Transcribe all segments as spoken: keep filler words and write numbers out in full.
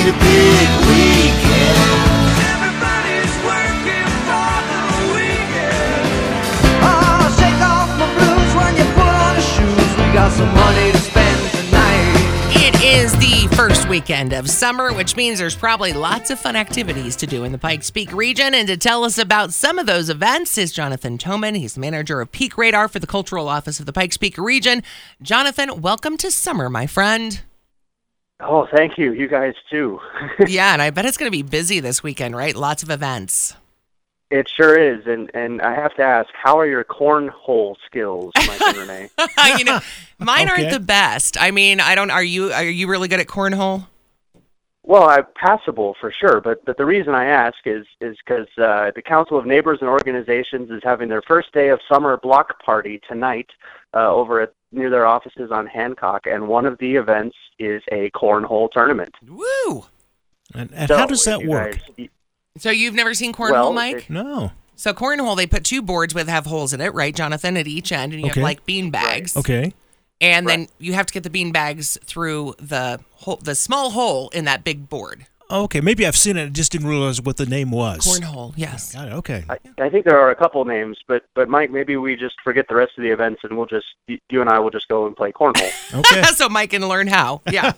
need a big weekend. Everybody's working for the weekend. Oh, shake off my blues when you put on the shoes. We got some money to spend tonight. It is the first weekend of summer, which means there's probably lots of fun activities to do in the Pikes Peak region. And to tell us about some of those events is Jonathan Toman. He's the manager of Peak Radar for the Cultural Office of the Pikes Peak region. Jonathan, welcome to summer, my friend. Oh, thank you. You guys, too. Yeah, and I bet it's going to be busy this weekend, right? Lots of events. It sure is. And, and I have to ask, how are your cornhole skills, Mike and Renee? You know, mine Okay. aren't the best. I mean, I don't. Are you? Are you really good at cornhole? Well, I'm passable for sure, but, but the reason I ask is is because uh, the Council of Neighbors and Organizations is having their first day of summer block party tonight uh, over at near their offices on Hancock, and one of the events is a cornhole tournament. Woo! And, and So how does if that you work? guys- So you've never seen cornhole, Well, Mike? it- No. So cornhole, they put two boards with have holes in it, right, Jonathan, at each end, and you Okay. have like bean bags. Okay. And then Right. you have to get the bean bags through the hole, the small hole in that big board. Okay. Maybe I've seen it. I just didn't realize what the name was. Cornhole, yes. Got it. Okay. I, I think there are a couple names, but but Mike, maybe we just forget the rest of the events and we'll just y- you and I will just go and play cornhole. Okay. So Mike can learn how. Yeah.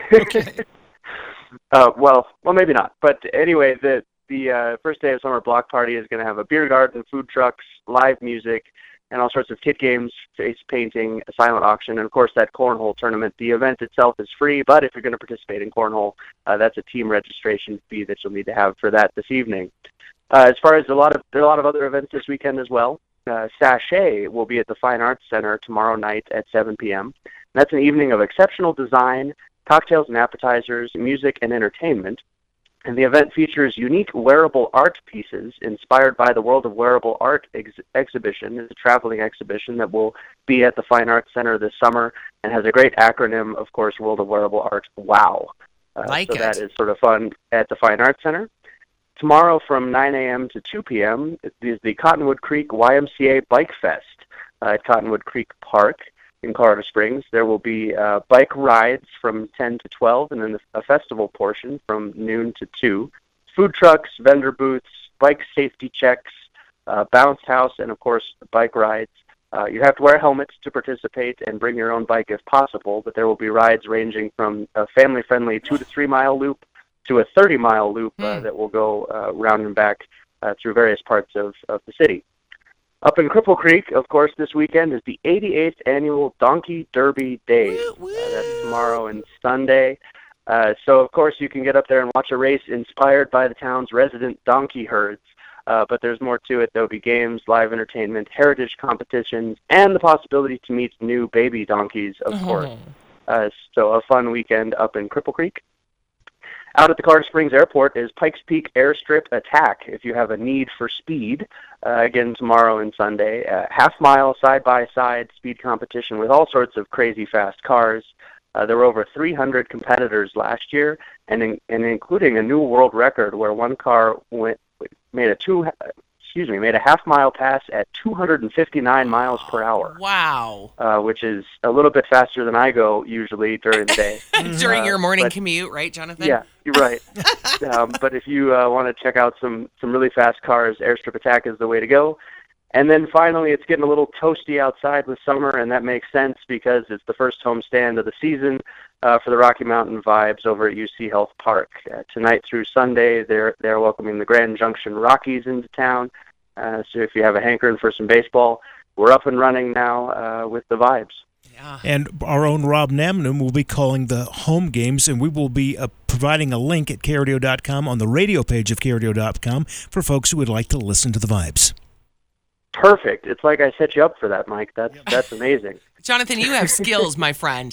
Uh, well, well, maybe not. But anyway, the the uh, first day of summer block party is going to have a beer garden, food trucks, live music, and all sorts of kid games, face painting, a silent auction, and of course that cornhole tournament. The event itself is free, but if you're going to participate in cornhole, uh, that's a team registration fee that you'll need to have for that this evening. Uh, as far as a lot of there are a lot of other events this weekend as well. Uh, Sachet will be at the Fine Arts Center tomorrow night at seven p.m. That's an evening of exceptional design, cocktails and appetizers, music and entertainment. And the event features unique wearable art pieces inspired by the World of Wearable Art ex- exhibition. It's a traveling exhibition that will be at the Fine Arts Center this summer and has a great acronym, of course, World of Wearable Art, WOW. Uh, Like so it. that is sort of fun at the Fine Arts Center. Tomorrow from nine a.m. to two p.m. is the Cottonwood Creek Y M C A Bike Fest uh, at Cottonwood Creek Park in Colorado Springs. There will be uh, bike rides from ten to twelve, and then a festival portion from noon to two. Food trucks, vendor booths, bike safety checks, uh, bounce house, and of course bike rides. Uh, you have to wear helmets to participate and bring your own bike if possible, but there will be rides ranging from a family-friendly two to three mile loop to a thirty mile loop uh, Hmm. that will go uh, round and back uh, through various parts of, of the city. Up in Cripple Creek, of course, this weekend is the eighty-eighth annual Donkey Derby Days. Uh, that's tomorrow and Sunday. Uh, so, of course, you can get up there and watch a race inspired by the town's resident donkey herds. Uh, but there's more to it. There'll be games, live entertainment, heritage competitions, and the possibility to meet new baby donkeys, of course. Uh, so a fun weekend up in Cripple Creek. Out at the Colorado Springs Airport is Pikes Peak Airstrip Attack if you have a need for speed. Uh, again, tomorrow and Sunday. Uh, half-mile, side-by-side speed competition with all sorts of crazy fast cars. Uh, there were over three hundred competitors last year, and, in, and including a new world record where one car went made a two excuse me made a half-mile pass at two hundred fifty-nine miles per hour. Wow. Uh, which is a little bit faster than I go usually during the day. During Uh, your morning but- commute, right, Jonathan? Yeah, you're right. um, but if you uh, want to check out some, some really fast cars, Airstrip Attack is the way to go. And then finally, it's getting a little toasty outside with summer, and that makes sense because it's the first homestand of the season uh, for the Rocky Mountain Vibes over at U C Health Park. Uh, tonight through Sunday, they're they're welcoming the Grand Junction Rockies into town. Uh, so if you have a hankering for some baseball, we're up and running now uh, with the Vibes. Yeah. And our own Rob Namnum will be calling the home games, and we will be uh, providing a link at K R D O dot com on the radio page of K R D O dot com for folks who would like to listen to the Vibes. Perfect. It's like I set you up for that, Mike. That's that's amazing. Jonathan, you have skills, my friend.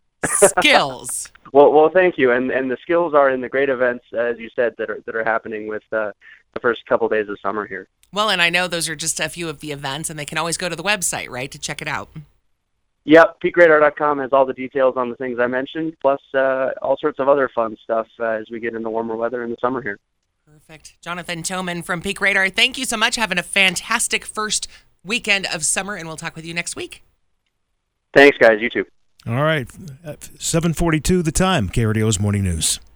Skills. Well, well, thank you. And and the skills are in the great events, as you said, that are that are happening with uh, the first couple days of summer here. Well, and I know those are just a few of the events, and they can always go to the website, right, to check it out. Yep, peak radar dot com has all the details on the things I mentioned, plus uh, all sorts of other fun stuff uh, as we get into warmer weather in the summer here. Perfect. Jonathan Toman from Peak Radar, thank you so much. Having a fantastic first weekend of summer, and we'll talk with you next week. Thanks, guys. You too. All right, seven forty-two the time, K R D O's Morning News.